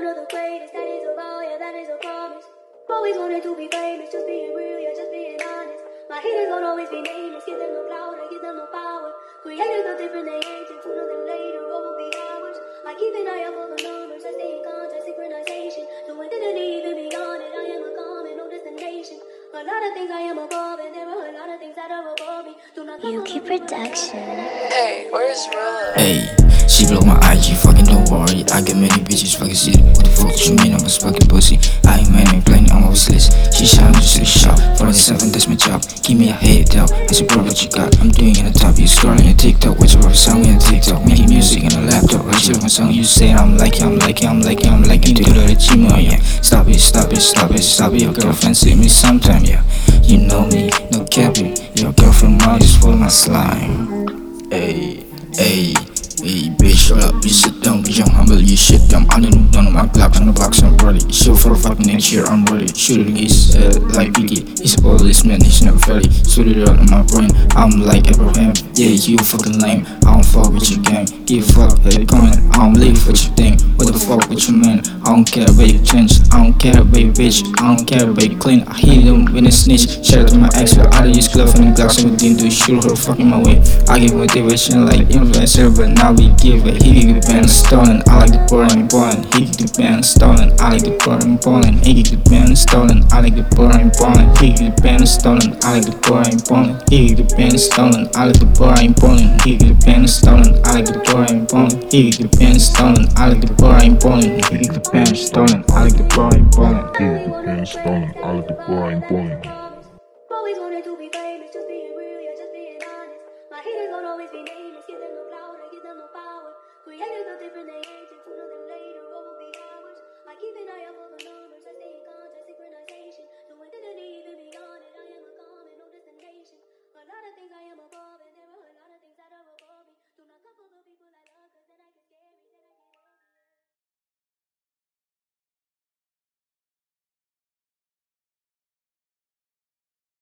of the greatest, that is a vow, yeah, that is a promise. Always wanted to be famous, just being real, yeah, just being honest. My haters won't always be nameless, give them no clout, I give them no power. Creators no different, they ancient, sooner than later, what will be ours? I keep an eye out for the numbers, I stay in contact, synchronization. So it didn't even be on it, I am a common, no destination. A lot of things I am above, and there are a lot of things that are above me. Do not Yuki Production. Hey, where's Rob? Hey, she blow my IG, fucking don't worry. I get many bitches, fucking shit. What the fuck you mean? I'm a fucking pussy. I ain't mad, ain't playing on my wish list. She shine just to shop. 47, that's my job. Give me a head down. I said, bro, what you got? I'm doing it on top. You scrolling your TikTok. What's your song in TikTok? Making music on a laptop. I shit my song. You say I'm liking. Do the chimo, yeah. Stop it. Your girlfriend see me sometime, yeah. You know me, no capping. Your girlfriend mouth is full of my slime. Hey, bitch, shut up, you sit down, bitch, I'm humble, you shit dumb. I don't know my Glock on the box, I'm ready. Shoot for a fucking next year, I'm ready. Shooting his like Biggie, he's a policeman, he's never ready. Shoot it out in my brain, I'm like Abraham. Yeah, you fucking lame, I don't fuck with your gang. Give a fuck, hey, comment, I don't live what you think. What the fuck with you, man? I don't care about your change, I don't care about your bitch, I don't care about your clean. I hit him when they snitch, shout out to my ex, but I don't use glove and the Glock, so we didn't do shoot her fucking my way. I give motivation like influencer, but now we give it. He get the band stolen, I like the boring ballin'. He get the band stolen, I like the boring ballin'. He get the band stolen, I like the boring ballin'. He get the band stolen, I like the boring ballin'. He get the band stolen, I like the boring ballin'. He get the band stolen, I like the boring ballin'. He get the band stolen, I like the boring ballin'. He get the band stolen, I like the boring ballin'. He get the band stolen, I like the boring ballin'.